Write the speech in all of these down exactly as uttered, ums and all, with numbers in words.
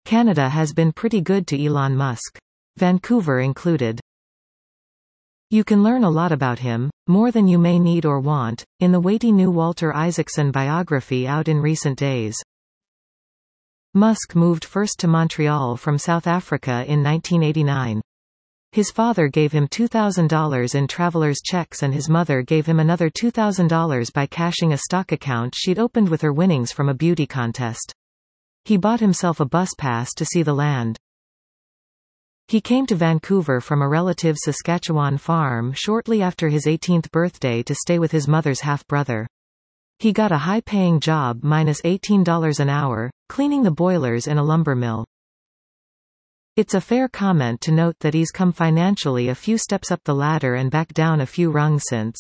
Canada has been pretty good to Elon Musk. Vancouver included. You can learn a lot about him, more than you may need or want, in the weighty new Walter Isaacson biography out in recent days. Musk moved first to Montreal from South Africa in nineteen eighty-nine. His father gave him two thousand dollars in traveler's checks and his mother gave him another two thousand dollars by cashing a stock account she'd opened with her winnings from a beauty contest. He bought himself a bus pass to see the land. He came to Vancouver from a relative's Saskatchewan farm shortly after his eighteenth birthday to stay with his mother's half-brother. He got a high-paying job minus eighteen dollars an hour, cleaning the boilers in a lumber mill. It's a fair comment to note that he's come financially a few steps up the ladder and back down a few rungs since.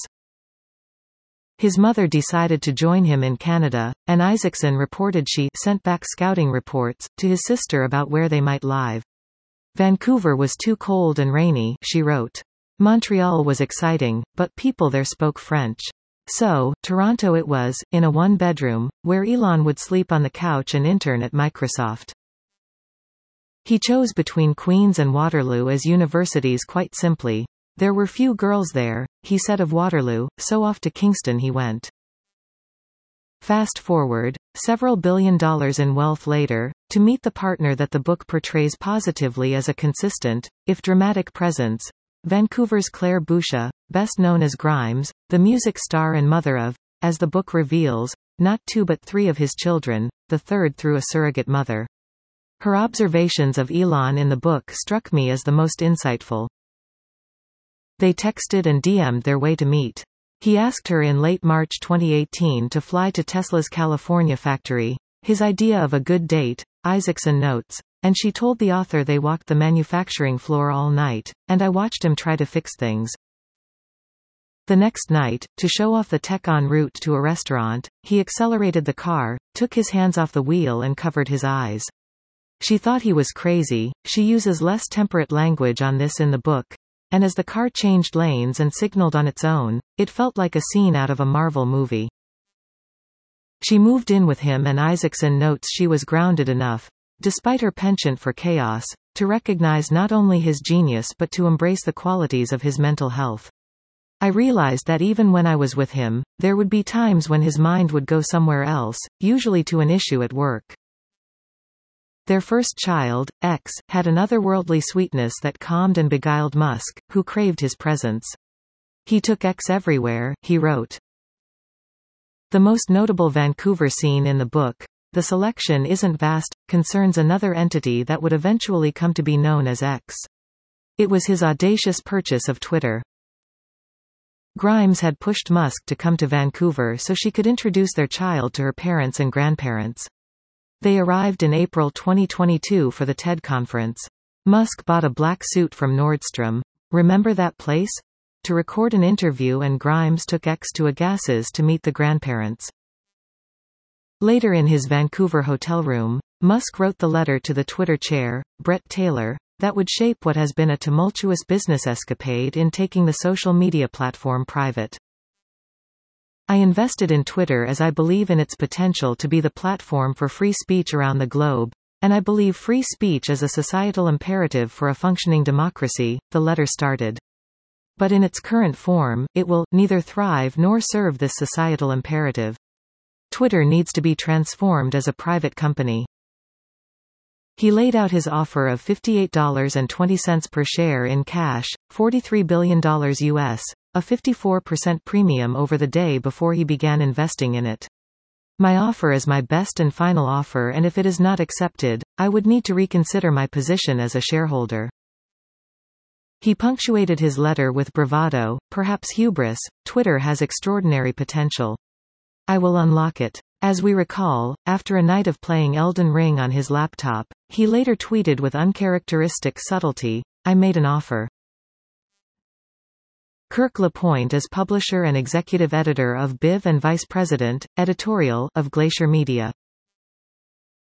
His mother decided to join him in Canada, and Isaacson reported she sent back scouting reports to his sister about where they might live. Vancouver was too cold and rainy, she wrote. Montreal was exciting, but people there spoke French. So, Toronto it was, in a one-bedroom, where Elon would sleep on the couch and intern at Microsoft. He chose between Queen's and Waterloo as universities quite simply. There were few girls there, he said of Waterloo, so off to Kingston he went. Fast forward, several billion dollars in wealth later, to meet the partner that the book portrays positively as a consistent, if dramatic presence, Vancouver's Claire Boucher, best known as Grimes, the music star and mother of, as the book reveals, not two but three of his children, the third through a surrogate mother. Her observations of Elon in the book struck me as the most insightful. They texted and D M'd their way to meet. He asked her in late March twenty eighteen to fly to Tesla's California factory, his idea of a good date, Isaacson notes, and she told the author they walked the manufacturing floor all night, and I watched him try to fix things. The next night, to show off the tech en route to a restaurant, he accelerated the car, took his hands off the wheel and covered his eyes. She thought he was crazy. She uses less temperate language on this in the book, and as the car changed lanes and signaled on its own, it felt like a scene out of a Marvel movie. She moved in with him and Isaacson notes she was grounded enough, despite her penchant for chaos, to recognize not only his genius but to embrace the qualities of his mental health. I realized that even when I was with him, there would be times when his mind would go somewhere else, usually to an issue at work. Their first child, X, had an otherworldly sweetness that calmed and beguiled Musk, who craved his presence. He took X everywhere, he wrote. The most notable Vancouver scene in the book, the selection isn't vast, concerns another entity that would eventually come to be known as X. It was his audacious purchase of Twitter. Grimes had pushed Musk to come to Vancouver so she could introduce their child to her parents and grandparents. They arrived in April twenty twenty-two for the TED conference. Musk bought a black suit from Nordstrom, remember that place? To record an interview, and Grimes took X to Agassiz to meet the grandparents. Later in his Vancouver hotel room, Musk wrote the letter to the Twitter chair, Brett Taylor, that would shape what has been a tumultuous business escapade in taking the social media platform private. I invested in Twitter as I believe in its potential to be the platform for free speech around the globe, and I believe free speech is a societal imperative for a functioning democracy, the letter started. But in its current form, it will neither thrive nor serve this societal imperative. Twitter needs to be transformed as a private company. He laid out his offer of fifty-eight dollars and twenty cents per share in cash, forty-three billion dollars U S, a fifty-four percent premium over the day before he began investing in it. My offer is my best and final offer, and if it is not accepted, I would need to reconsider my position as a shareholder. He punctuated his letter with bravado, perhaps hubris. Twitter has extraordinary potential. I will unlock it. As we recall, after a night of playing Elden Ring on his laptop, he later tweeted with uncharacteristic subtlety, I made an offer. Kirk LaPointe is publisher and executive editor of B I V and vice president, editorial, of Glacier Media.